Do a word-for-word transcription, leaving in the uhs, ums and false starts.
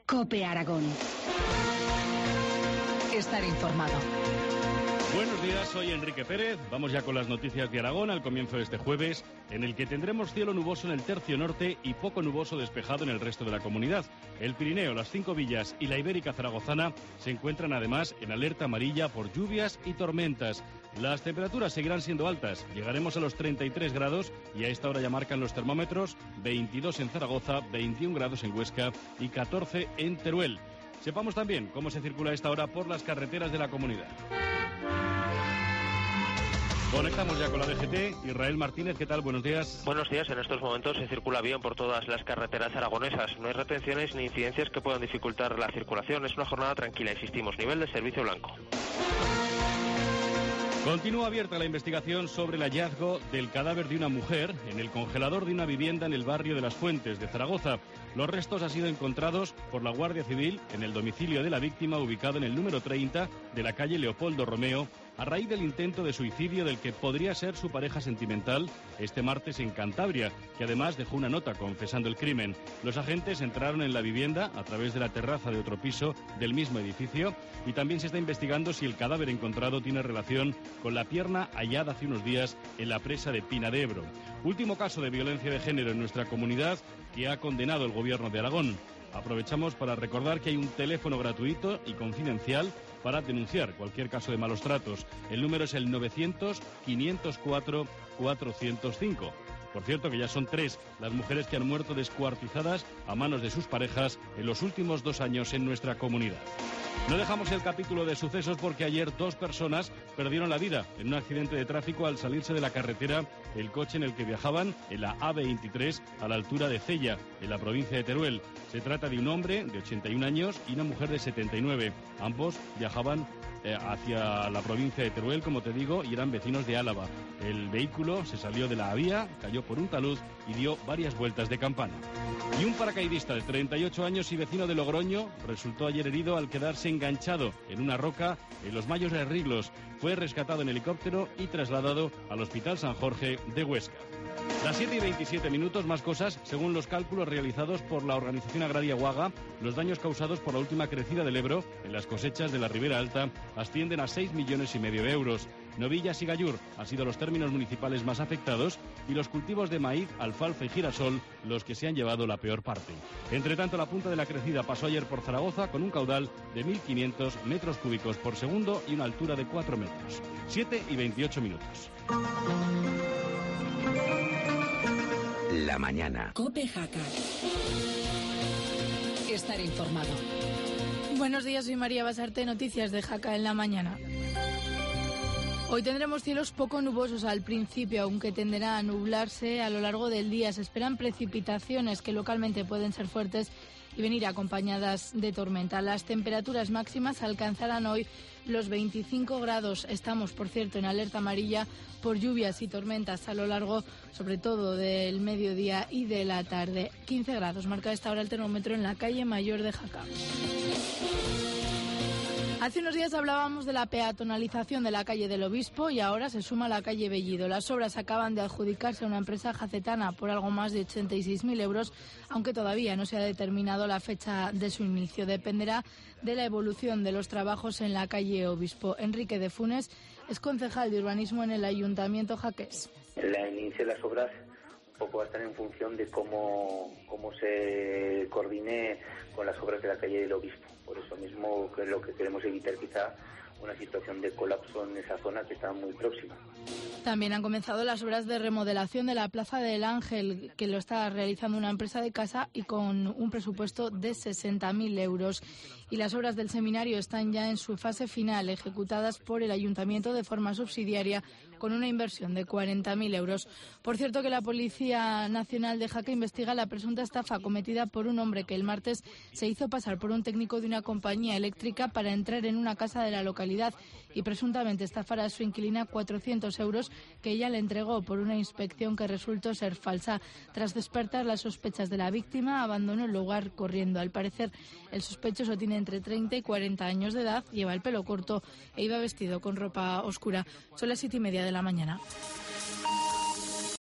COPE Aragón. Estar informado. Buenos días, soy Enrique Pérez. Vamos ya con las noticias de Aragón al comienzo de este jueves, en el que tendremos cielo nuboso en el tercio norte y poco nuboso despejado en el resto de la comunidad. El Pirineo, las cinco villas y la Ibérica zaragozana se encuentran además en alerta amarilla por lluvias y tormentas. Las temperaturas seguirán siendo altas, llegaremos a los treinta y tres grados y a esta hora ya marcan los termómetros veintidós en Zaragoza, veintiún grados en Huesca y catorce en Teruel. Sepamos también cómo se circula a esta hora por las carreteras de la comunidad. Conectamos ya con la D G T. Israel Martínez, ¿qué tal? Buenos días. Buenos días. En estos momentos se circula bien por todas las carreteras aragonesas. No hay retenciones ni incidencias que puedan dificultar la circulación. Es una jornada tranquila, insistimos. Nivel de servicio blanco. Continúa abierta la investigación sobre el hallazgo del cadáver de una mujer en el congelador de una vivienda en el barrio de Las Fuentes de Zaragoza. Los restos han sido encontrados por la Guardia Civil en el domicilio de la víctima, ubicado en el número treinta de la calle Leopoldo Romeo, a raíz del intento de suicidio del que podría ser su pareja sentimental este martes en Cantabria, que además dejó una nota confesando el crimen. Los agentes entraron en la vivienda a través de la terraza de otro piso del mismo edificio y también se está investigando si el cadáver encontrado tiene relación con la pierna hallada hace unos días en la presa de Pina de Ebro. Último caso de violencia de género en nuestra comunidad que ha condenado el Gobierno de Aragón. Aprovechamos para recordar que hay un teléfono gratuito y confidencial para denunciar cualquier caso de malos tratos. El número es el novecientos, quinientos cuatro, cuatrocientos cinco. Por cierto, que ya son tres las mujeres que han muerto descuartizadas a manos de sus parejas en los últimos dos años en nuestra comunidad. No dejamos el capítulo de sucesos porque ayer dos personas perdieron la vida en un accidente de tráfico al salirse de la carretera el coche en el que viajaban en la A veintitrés a la altura de Cella, en la provincia de Teruel. Se trata de un hombre de ochenta y un años y una mujer de setenta y nueve. Ambos viajaban eh, hacia la provincia de Teruel, como te digo, y eran vecinos de Álava. El vehículo se salió de la vía, cayó por un talud y dio varias vueltas de campana. Y un paracaidista de treinta y ocho años y vecino de Logroño resultó ayer herido al quedarse enganchado en una roca en los Mayos de Riglos. Fue rescatado en helicóptero y trasladado al Hospital San Jorge de Huesca. Las siete y veintisiete minutos, más cosas. Según los cálculos realizados por la organización agraria Uaga, los daños causados por la última crecida del Ebro en las cosechas de la Ribera Alta ascienden a seis millones y medio de euros. Novillas y Gallur han sido los términos municipales más afectados y los cultivos de maíz, alfalfa y girasol los que se han llevado la peor parte. Entre tanto, la punta de la crecida pasó ayer por Zaragoza con un caudal de mil quinientos metros cúbicos por segundo y una altura de cuatro metros. siete y veintiocho minutos. La mañana. COPE Jaca. Estar informado. Buenos días, soy María Basarte, noticias de Jaca en la mañana. Hoy tendremos cielos poco nubosos al principio, aunque tenderá a nublarse a lo largo del día. Se esperan precipitaciones que localmente pueden ser fuertes y venir acompañadas de tormenta. Las temperaturas máximas alcanzarán hoy los veinticinco grados. Estamos, por cierto, en alerta amarilla por lluvias y tormentas a lo largo, sobre todo, del mediodía y de la tarde. quince grados marca a esta hora el termómetro en la calle Mayor de Jaca. Hace unos días hablábamos de la peatonalización de la calle del Obispo y ahora se suma la calle Bellido. Las obras acaban de adjudicarse a una empresa jacetana por algo más de ochenta y seis mil euros, aunque todavía no se ha determinado la fecha de su inicio. Dependerá de la evolución de los trabajos en la calle Obispo. Enrique de Funes es concejal de urbanismo en el Ayuntamiento jaqués. La inicio de las obras un poco va a estar en función de cómo, cómo se coordine con las obras de la calle del Obispo. Por eso mismo que es lo que queremos evitar, quizá una situación de colapso en esa zona que está muy próxima. También han comenzado las obras de remodelación de la Plaza del Ángel, que lo está realizando una empresa de casa y con un presupuesto de sesenta mil euros. Y las obras del seminario están ya en su fase final, ejecutadas por el Ayuntamiento de forma subsidiaria, con una inversión de cuarenta mil euros. Por cierto, que la Policía Nacional de Jaca investiga la presunta estafa cometida por un hombre que el martes se hizo pasar por un técnico de una compañía eléctrica para entrar en una casa de la localidad y presuntamente estafar a su inquilina cuatrocientos euros que ella le entregó por una inspección que resultó ser falsa. Tras despertar las sospechas de la víctima, abandonó el lugar corriendo. Al parecer, el sospechoso tiene entre treinta y cuarenta años de edad, lleva el pelo corto e iba vestido con ropa oscura. Son las siete y media de la mañana.